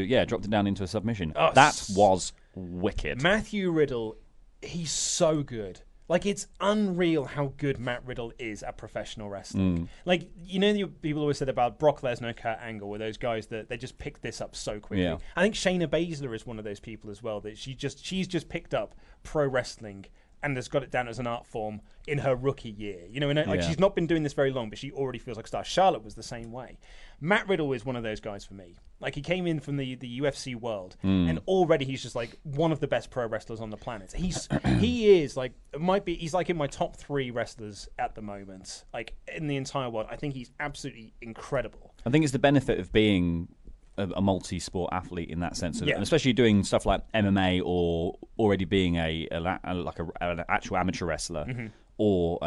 into a submission. That was wicked. Matthew Riddle, he's so good. Like, it's unreal how good Matt Riddle is at professional wrestling. Like, you know, people always said about Brock Lesnar, Kurt Angle, were those guys that they just picked this up so quickly. Yeah. I think Shayna Baszler is one of those people as well, that she's just picked up pro wrestling and has got it down as an art form in her rookie year. You know, she's not been doing this very long, but she already feels like a star. Charlotte was the same way. Matt Riddle is one of those guys for me. Like, he came in from the UFC world, and already he's just like one of the best pro wrestlers on the planet. He's like in my top 3 wrestlers at the moment, like in the entire world. I think he's absolutely incredible. I think it's the benefit of being a multi-sport athlete in that sense, and especially doing stuff like MMA or already being an actual amateur wrestler, or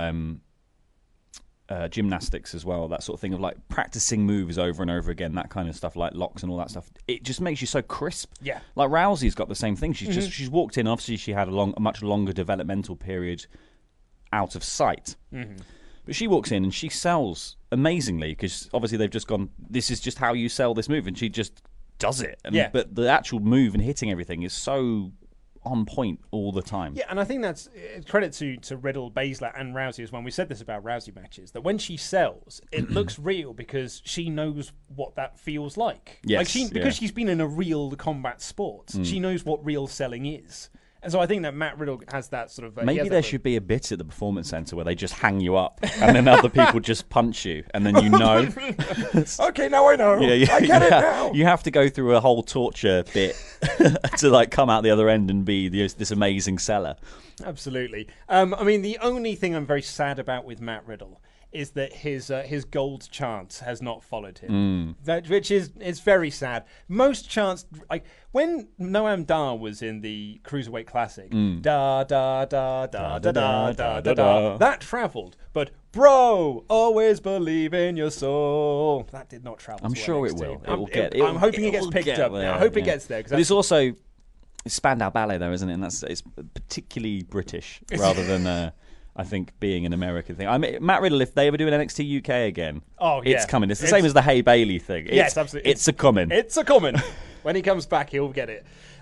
gymnastics as well. That sort of thing of like practicing moves over and over again, that kind of stuff, like locks and all that stuff. It just makes you so crisp. Yeah, like Rousey's got the same thing. She's walked in. Obviously, she had a much longer developmental period out of sight. But she walks in and she sells amazingly because obviously they've just gone, this is just how you sell this move, and she just does it. But the actual move and hitting everything is so on point all the time. Yeah, and I think that's credit to Riddle, Baszler, and Rousey as well. We said this about Rousey matches, that when she sells, it looks real because she knows what that feels like. Yes, because she's been in a real combat sport, she knows what real selling is. And so I think that Matt Riddle has that sort of... Maybe there should be a bit at the Performance Center where they just hang you up and then other people just punch you and then you know. Okay, now I know. I get it now. You have to go through a whole torture bit to like come out the other end and be this amazing seller. Absolutely. I mean, the only thing I'm very sad about with Matt Riddle is that his gold chant has not followed him, which is very sad. Most chants, like when Noam Dar was in the Cruiserweight Classic, da da da da da da da da da, that travelled, but bro, always believe in your soul. That did not travel. I'm sure it will. I'm hoping it gets picked up. I hope it gets there. But it's also Spandau Ballet, though, isn't it? And it's particularly British rather than. I think being an American thing. I mean, Matt Riddle, if they ever do an NXT UK again, it's coming. It's the same as the Hey Bailey thing. Yes, absolutely. It's a coming. It's a coming. When he comes back, he'll get it.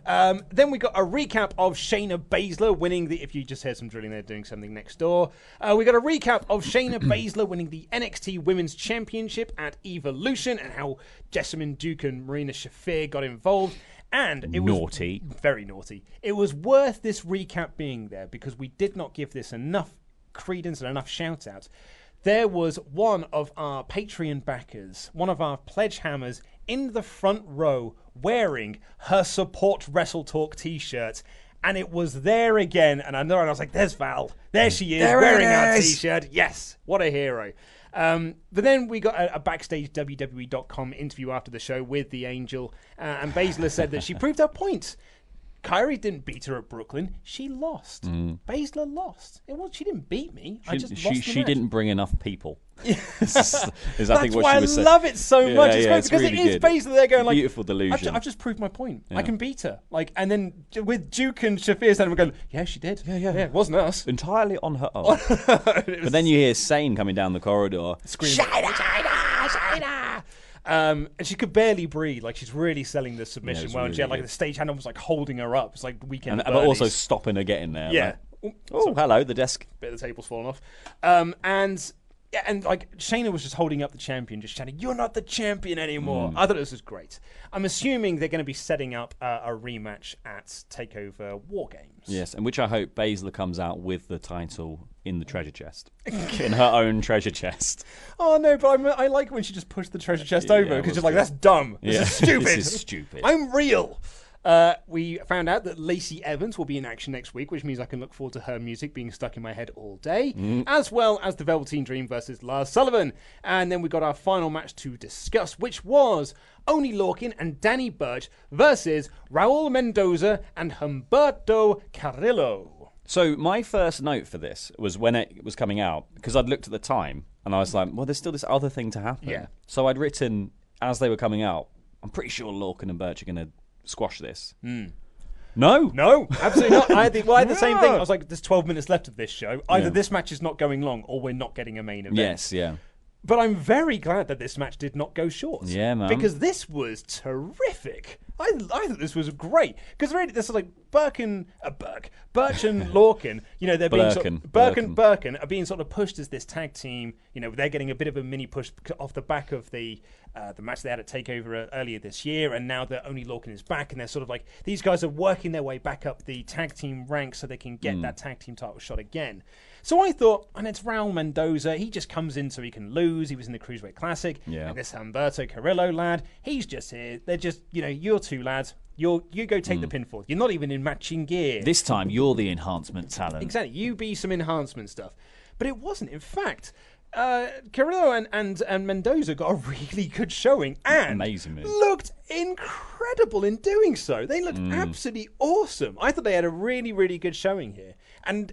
Then we got a recap of Shayna Baszler winning the... If you just heard some drilling, they're doing something next door. We got a recap of Shayna Baszler winning the NXT Women's Championship at Evolution and how Jessamine Duke and Marina Shafir got involved. And it was naughty. Very naughty. It was worth this recap being there because we did not give this enough credence and enough shout-outs. There was one of our Patreon backers, one of our pledge hammers, in the front row wearing her Support Wrestle Talk t-shirt. And it was there again. And I was like, there's Val. There she is, wearing our t-shirt. Yes, what a hero. But then we got a backstage WWE.com interview after the show with the Angel. And Baszler said that she proved her point. Kairi didn't beat her at Brooklyn. She lost. Baszler lost. She didn't beat me. I just lost the She match. didn't bring enough people. That's what why she was I love it so much. It's great it's because really it is good. Baszler there going like, beautiful delusion. I've just proved my point. Yeah. I can beat her. And then with Duke and Shafir standing, we're going, yeah, she did. Yeah, it wasn't us. Entirely on her own. But then you hear Sane coming down the corridor. Screaming, Shayna! And she could barely breathe. She's really selling the submission it's well. And she had really the stagehand almost holding her up. It's like Weekend But also stopping her getting there. Yeah. Oh, hello, the desk. Bit of the table's fallen off. And Shayna was just holding up the champion, just shouting, "You're not the champion anymore." I thought this was great. I'm assuming they're going to be setting up a rematch at TakeOver War Games. Yes, and which I hope Baszler comes out with the title in the treasure chest. In her own treasure chest. Oh, no, but I like when she just pushed the treasure chest over, because she's like, that's dumb. This is stupid. This is stupid. I'm real. We found out that Lacey Evans will be in action next week, which means I can look forward to her music being stuck in my head all day, as well as the Velveteen Dream versus Lars Sullivan. And then we got our final match to discuss, which was Oney Lorcan and Danny Burch versus Raul Mendoza and Humberto Carrillo. So my first note for this was when it was coming out, because I'd looked at the time, and I was like, well, there's still this other thing to happen. Yeah. So I'd written, as they were coming out, I'm pretty sure Lorcan and Burch are going to squash this. No, absolutely not. I had the same thing. I was like, there's 12 minutes left of this show. Either this match is not going long, or we're not getting a main event. Yes, yeah. But I'm very glad that this match did not go short. Yeah, man. Because this was terrific. I thought this was great. Because really, this is like Burch and Lorcan, they're being Birkin are being sort of pushed as this tag team. They're getting a bit of a mini push off the back of the match they had at TakeOver earlier this year, and now that Oney Lorcan is back, and they're sort of like, these guys are working their way back up the tag team ranks so they can get that tag team title shot again. So I thought, and it's Raul Mendoza, he just comes in so he can lose. He was in the Cruiserweight Classic. Yeah. And this Humberto Carrillo lad, he's just here. They're just, you're two lads. You go take the pinfall. You're not even in matching gear. This time, you're the enhancement talent. Exactly. You be some enhancement stuff. But it wasn't. In fact, Carrillo and Mendoza got a really good showing and amazing looked incredible in doing so. They looked absolutely awesome. I thought they had a really, really good showing here. And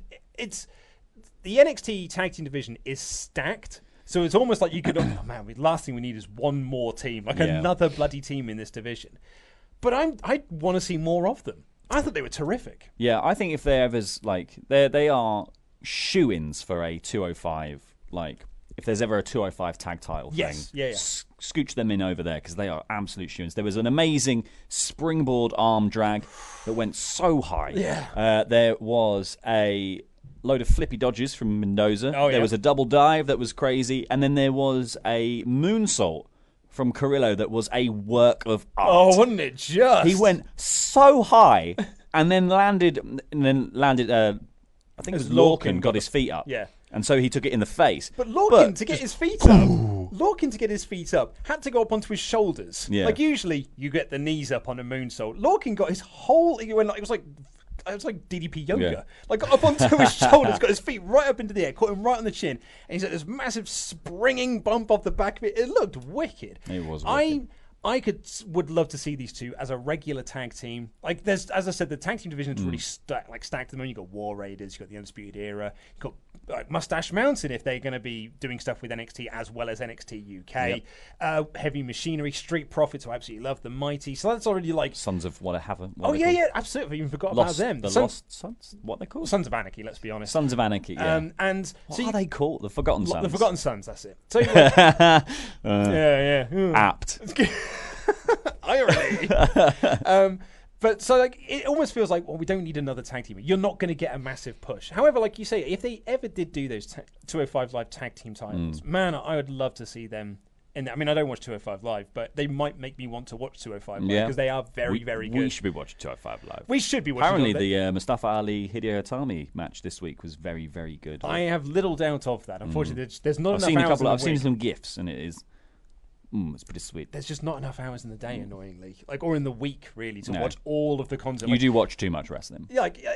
the NXT tag team division is stacked. So it's almost like you could, the last thing we need is one more team, another bloody team in this division. But I want to see more of them. I thought they were terrific. Yeah, I think if they're ever's they are shoo-ins for a 205. If there's ever a 205 tag title thing, scooch them in over there because they are absolute shoo-ins. There was an amazing springboard arm drag that went so high. Yeah. There was a load of flippy dodges from Mendoza. Oh, yeah. There was a double dive that was crazy, and then there was a moonsault from Carrillo that was a work of art. Oh, wasn't it just? He went so high and then landed. I think it was Lorcan got his feet up. Yeah. And so he took it in the face. But Lorcan, to get his feet up, had to go up onto his shoulders. Yeah. Usually you get the knees up on a moonsault. Lorcan got his whole, it was like DDP yoga. Yeah. Got up onto his shoulders, got his feet right up into the air, caught him right on the chin, and he's got this massive springing bump off the back of it. It looked wicked. It was wicked. I would love to see these two as a regular tag team. There's, as I said, the tag team division is really stacked at the moment. You've got War Raiders, you've got the Undisputed Era, you've got Mustache Mountain if they're going to be doing stuff with NXT as well as NXT UK. Yep. Heavy Machinery, Street Profits, who I absolutely love, the Mighty. So that's already Sons of what I haven't. Yeah, absolutely. I even forgot about them. The Lost Sons? What they called? Sons of Anarchy, let's be honest. Sons of Anarchy, yeah. And what are they called? The Forgotten Sons. The Forgotten Sons, that's it. So, yeah. Apt. Irony. But so like it almost feels like, well, we don't need another tag team. You're not going to get a massive push. However, like you say, if they ever did do those 205 Live tag team titles, man, I would love to see them. I mean, I don't watch 205 Live, but they might make me want to watch 205 Live because they are very good. We should be watching 205 Live. We should be watching. Apparently, the Mustafa Ali Hideo Itami match this week was very, very good. I have little doubt of that. Unfortunately, there's not enough hours. I've seen some GIFs, and it is. It's pretty sweet. There's just not enough hours in the day, annoyingly, or in the week, really, to watch all of the content. You do watch too much wrestling. Yeah, like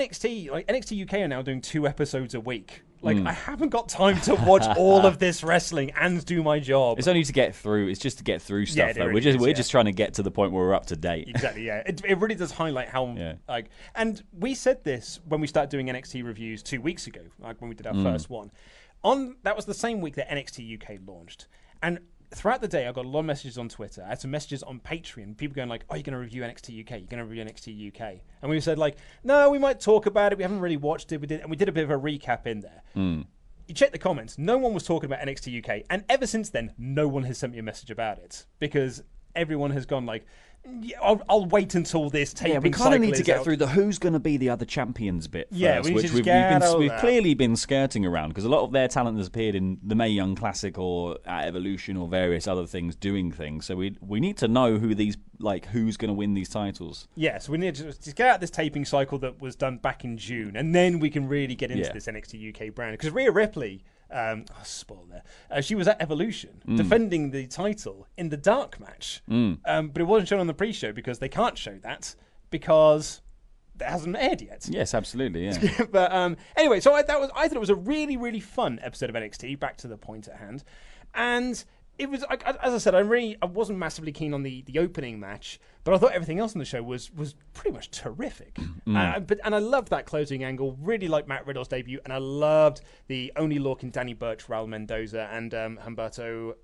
NXT UK are now doing 2 episodes a week. I haven't got time to watch all of this wrestling and do my job. It's only to get through. It's just to get through stuff. Though we're just trying to get to the point where we're up to date. Exactly. Yeah. It really does highlight how and we said this when we started doing NXT reviews 2 weeks ago, like when we did our first one. That was the same week that NXT UK launched, and throughout the day, I got a lot of messages on Twitter. I had some messages on Patreon. People going like, "Oh, you're going to review NXT UK? You're going to review NXT UK?" And we said like, "No, we might talk about it. We haven't really watched it. We did a bit of a recap in there." You check the comments. No one was talking about NXT UK, and ever since then, no one has sent me a message about it because everyone has gone like, yeah, I'll wait until this taping cycle is out. We kind of need to get through the who's going to be the other champions bit first, yeah, which we've clearly been skirting around because a lot of their talent has appeared in the Mae Young Classic or at Evolution or various other things doing things. So we need to know who's going to win these titles. Yeah, so we need to just get out this taping cycle that was done back in June, and then we can really get into this NXT UK brand because Rhea Ripley. Spoil there. She was at Evolution defending the title in the dark match, but it wasn't shown on the pre-show because they can't show that because it hasn't aired yet. Yes, absolutely. Yeah. But anyway, so I thought it was a really, really fun episode of NXT. Back to the point at hand, and it was, as I said, I wasn't massively keen on the opening match, but I thought everything else on the show was pretty much terrific. And I loved that closing angle. Really liked Matt Riddle's debut, and I loved the Oney Lorcan, Danny Burch, Raul Mendoza, and Humberto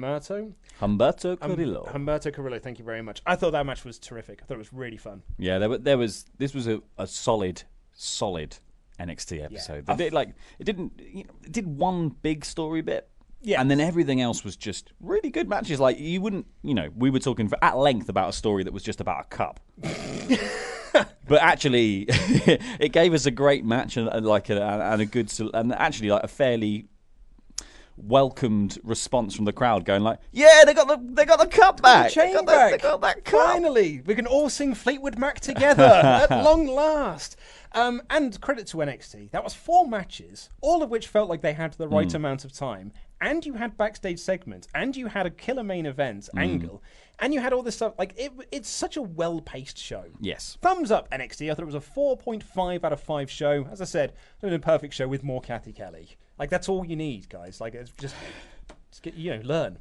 Carrillo. Humberto Carrillo. Thank you very much. I thought that match was terrific. I thought it was really fun. Yeah, this was a solid NXT episode. Yeah. It did one big story bit. Yeah. And then everything else was just really good matches. Like, you wouldn't, we were talking at length about a story that was just about a cup. But actually, it gave us a great match and a good, and actually like a fairly welcomed response from the crowd, going like, "Yeah, they got the cup back. They got that cup. Finally, we can all sing Fleetwood Mac together at long last." And credit to NXT. That was 4 matches, all of which felt like they had the right amount of time. And you had backstage segments, and you had a killer main event angle, and you had all this stuff. Like, it's such a well-paced show. Yes. Thumbs up, NXT. I thought it was a 4.5 out of 5 show. As I said, it was a perfect show with more Kathy Kelly. Like, that's all you need, guys. Like, it's just get, learn.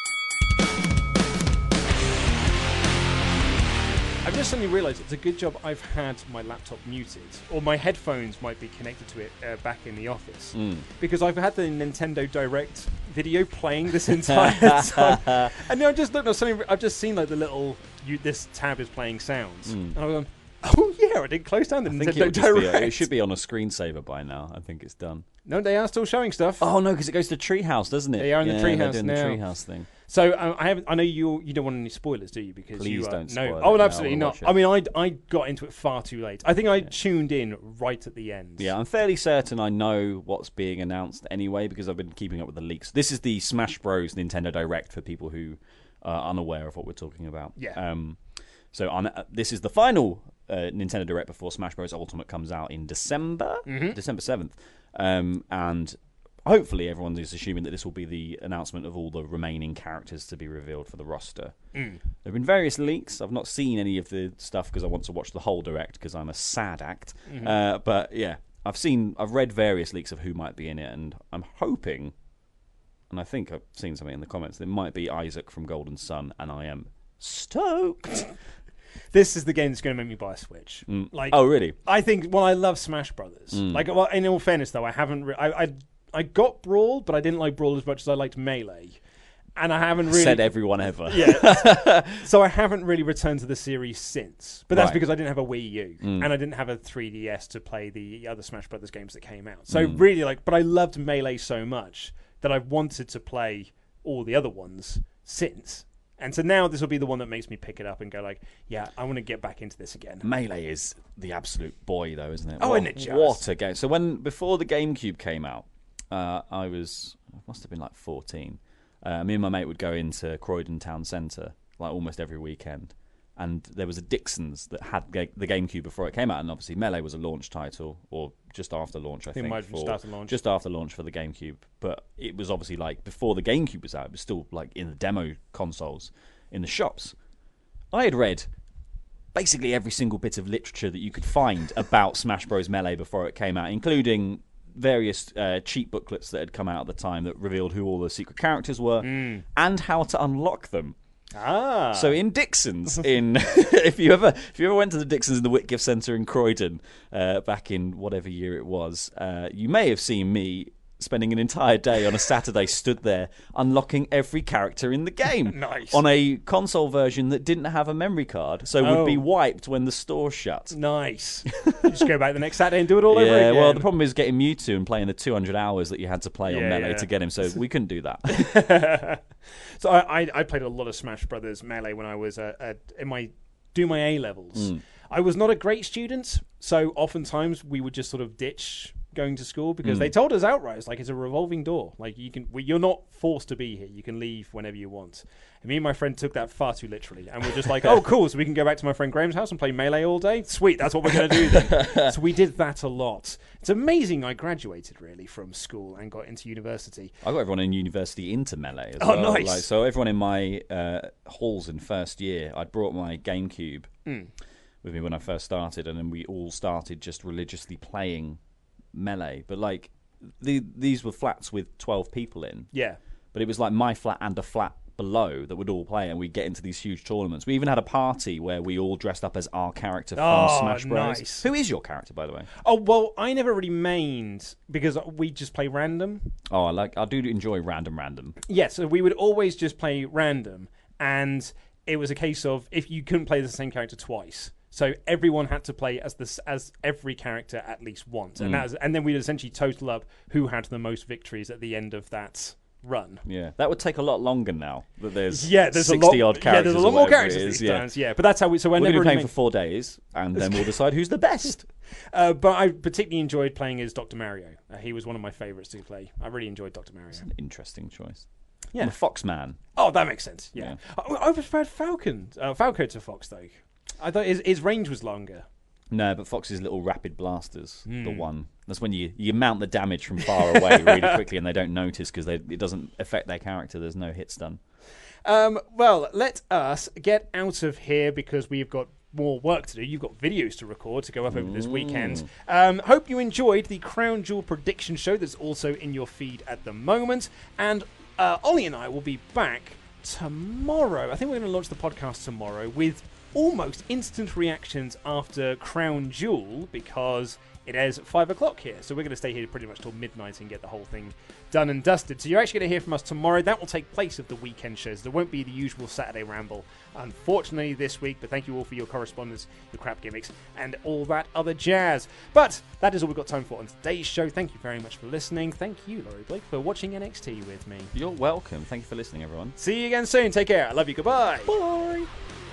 I've just suddenly realised it's a good job I've had my laptop muted, or my headphones might be connected to it back in the office, because I've had the Nintendo Direct video playing this entire time, and now I just looked. I've just seen like the little this tab is playing sounds, and I was going, "Oh yeah, I didn't close down the Nintendo Direct." It should be on a screensaver by now. I think it's done. No, they are still showing stuff. Oh no, because it goes to Treehouse, doesn't it? They are in the Treehouse now. The Treehouse thing. So I know you don't want any spoilers, do you? Because please don't spoil it. Oh, no, absolutely not. I mean, I got into it far too late. I think I tuned in right at the end. Yeah, I'm fairly certain I know what's being announced anyway because I've been keeping up with the leaks. This is the Smash Bros. Nintendo Direct for people who are unaware of what we're talking about. Yeah. So this is the final Nintendo Direct before Smash Bros. Ultimate comes out in December, December 7th, and hopefully everyone is assuming that this will be the announcement of all the remaining characters to be revealed for the roster. There have been various leaks. I've not seen any of the stuff because I want to watch the whole Direct because I'm a sad act. But yeah, I've read various leaks of who might be in it, and I'm hoping, and I think I've seen something in the comments, that it might be Isaac from Golden Sun, and I am stoked. This is the game that's going to make me buy a Switch. Oh, really? I think. Well, I love Smash Brothers. Well, in all fairness, though, I haven't. I got Brawl, but I didn't like Brawl as much as I liked Melee. And I haven't really... Said everyone ever. Yeah. So I haven't really returned to the series since. But that's because I didn't have a Wii U. And I didn't have a 3DS to play the other Smash Brothers games that came out. So really, but I loved Melee so much that I wanted to play all the other ones since. And so now this will be the one that makes me pick it up and go like, yeah, I want to get back into this again. Melee is the absolute boy, though, isn't it? Oh, isn't it just? What a game. So before the GameCube came out, I must have been like 14. Me and my mate would go into Croydon Town Centre like almost every weekend. And there was a Dixon's that had the GameCube before it came out. And obviously Melee was a launch title, or just after launch, I think. It might have been launch. Just after launch for the GameCube. But it was obviously like before the GameCube was out. It was still like in the demo consoles in the shops. I had read basically every single bit of literature that you could find about Smash Bros. Melee before it came out, including various cheat booklets that had come out at the time that revealed who all the secret characters were and how to unlock them. So in Dixon's, if you ever went to the Dixon's in the Whitgift Centre in Croydon back in whatever year it was, you may have seen me spending an entire day on a Saturday stood there unlocking every character in the game. Nice. On a console version that didn't have a memory card, so would be wiped when the store shut. Nice. Just go back the next Saturday and do it all over again. Yeah, well, the problem is getting Mewtwo and playing the 200 hours that you had to play on Melee to get him, so we couldn't do that. So I played a lot of Smash Brothers Melee when I was in my A-levels. I was not a great student, so oftentimes we would just sort of ditch going to school because they told us outright, it's like it's a revolving door. Like you're not forced to be here. You can leave whenever you want. And me and my friend took that far too literally, and we're just like, oh, cool. So we can go back to my friend Graham's house and play Melee all day. Sweet, that's what we're going to do then. So we did that a lot. It's amazing. I graduated really from school and got into university. I got everyone in university into Melee as well. Nice. So everyone in my halls in first year, I'd brought my GameCube with me when I first started, and then we all started just religiously playing Melee. But like these were flats with 12 people in. Yeah. But it was like my flat and a flat below that would all play, and we'd get into these huge tournaments. We even had a party where we all dressed up as our character from Smash Bros. Nice. Who is your character, by the way? Oh, well, I never really mained because we just play random. Oh, I do enjoy random. Yeah, so we would always just play random, and it was a case of if you couldn't play the same character twice. So everyone had to play as every character at least once, and then we'd essentially total up who had the most victories at the end of that run. Yeah, that would take a lot longer now. That there's 60 odd characters. Yeah, there's a lot more characters these days. Yeah, but that's how we. So we're going to be playing for 4 days, and then we'll decide who's the best. But I particularly enjoyed playing as Dr. Mario. He was one of my favourites to play. I really enjoyed Dr. Mario. It's an interesting choice. Yeah, I'm a Fox man. Oh, that makes sense. Yeah. I preferred Falco to Fox though. I thought his range was longer. No, but Fox's little rapid blasters, the one. That's when you mount the damage from far away really quickly and they don't notice because it doesn't affect their character. There's no hit stun. Well, let us get out of here because we've got more work to do. You've got videos to record to go up over this weekend. Hope you enjoyed the Crown Jewel prediction show that's also in your feed at the moment. And Ollie and I will be back tomorrow. I think we're going to launch the podcast tomorrow with almost instant reactions after Crown Jewel because it airs at 5 o'clock here. So we're going to stay here pretty much till midnight and get the whole thing done and dusted. So you're actually going to hear from us tomorrow. That will take place of the weekend shows. There won't be the usual Saturday ramble, unfortunately, this week. But thank you all for your correspondence, your crap gimmicks, and all that other jazz. But that is all we've got time for on today's show. Thank you very much for listening. Thank you, Laurie Blake, for watching NXT with me. You're welcome. Thank you for listening, everyone. See you again soon. Take care. I love you. Goodbye. Bye.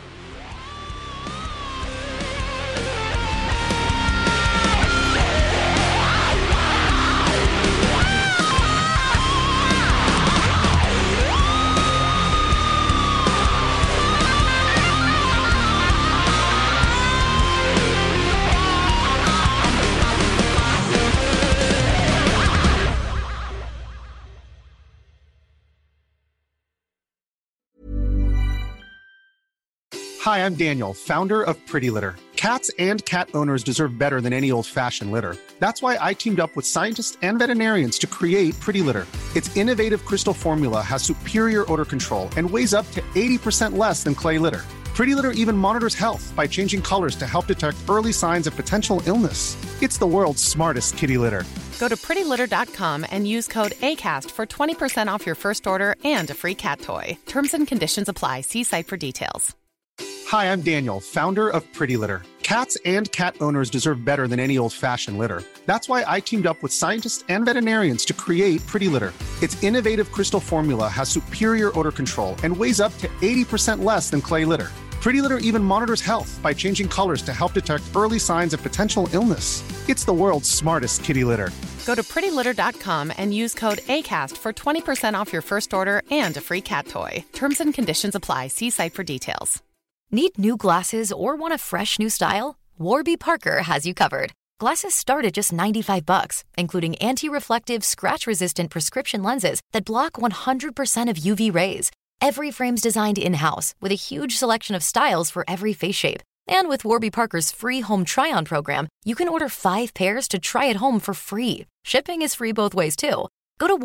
Hi, I'm Daniel, founder of Pretty Litter. Cats and cat owners deserve better than any old-fashioned litter. That's why I teamed up with scientists and veterinarians to create Pretty Litter. Its innovative crystal formula has superior odor control and weighs up to 80% less than clay litter. Pretty Litter even monitors health by changing colors to help detect early signs of potential illness. It's the world's smartest kitty litter. Go to prettylitter.com and use code ACAST for 20% off your first order and a free cat toy. Terms and conditions apply. See site for details. Hi, I'm Daniel, founder of Pretty Litter. Cats and cat owners deserve better than any old-fashioned litter. That's why I teamed up with scientists and veterinarians to create Pretty Litter. Its innovative crystal formula has superior odor control and weighs up to 80% less than clay litter. Pretty Litter even monitors health by changing colors to help detect early signs of potential illness. It's the world's smartest kitty litter. Go to prettylitter.com and use code ACAST for 20% off your first order and a free cat toy. Terms and conditions apply. See site for details. Need new glasses or want a fresh new style? Warby Parker has you covered. Glasses start at just $95, including anti-reflective, scratch-resistant prescription lenses that block 100% of UV rays. Every frame's designed in-house with a huge selection of styles for every face shape. And with Warby Parker's free home try-on program, you can order 5 pairs to try at home for free. Shipping is free both ways, too. Go to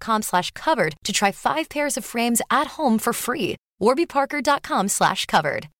warbyparker.com/covered to try 5 pairs of frames at home for free. warbyparker.com/covered.